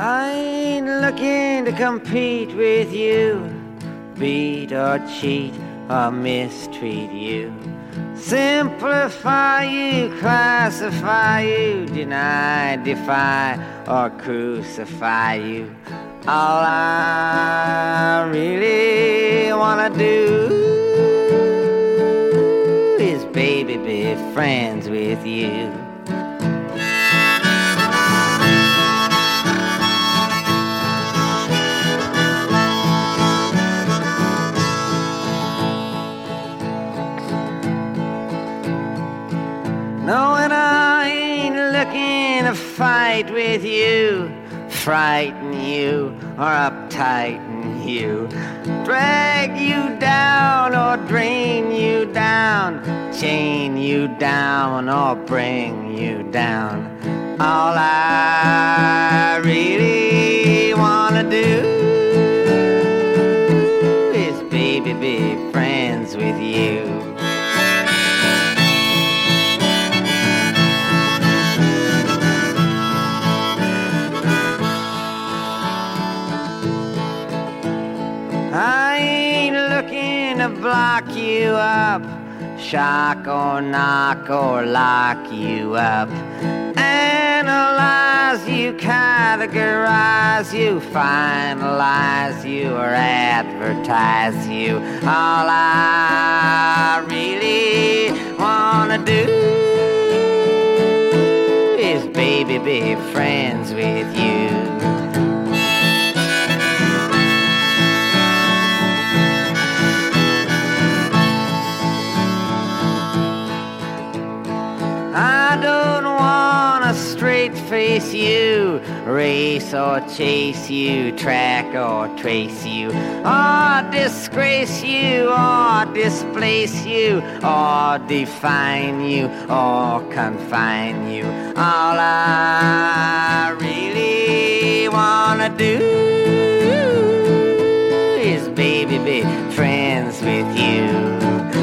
I ain't looking to compete with you, beat or cheat or mistreat you, simplify you, classify you, deny, defy or crucify you. All I really wanna do is, baby, be friends with you. No, and I ain't looking to fight with you, frighten you or uptighten you, drag you down or drain you down, chain you down or bring you down. All I really wanna do is, baby, be friends with you. I ain't looking to block you up, shock or knock or lock you up, analyze you, categorize you, finalize you or advertise you. All I really wanna do is, baby, be friends with you. I don't wanna straight face you, race or chase you, track or trace you, or disgrace you, or displace you, or define you, or confine you. All I really wanna do is, baby, be friends with you.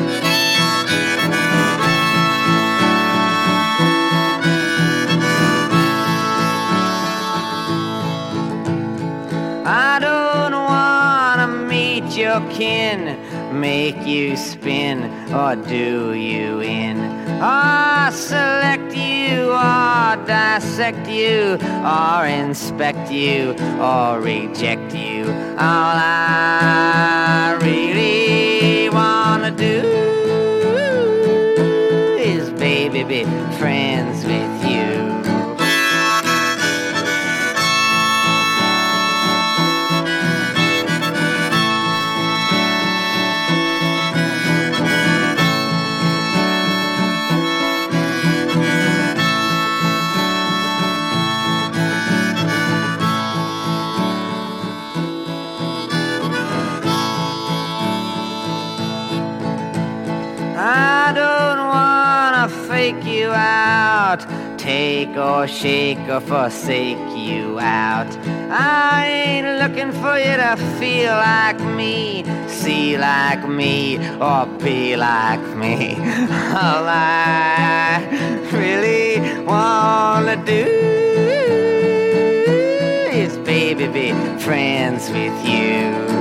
I don't wanna meet your kin, make you spin or do you in, or select you or dissect you or inspect you or reject you. All I really wanna do is, baby, be friends with you. I don't wanna fake you out, take or shake or forsake you out. I ain't looking for you to feel like me, see like me, or be like me. All I really wanna do is, baby, be friends with you.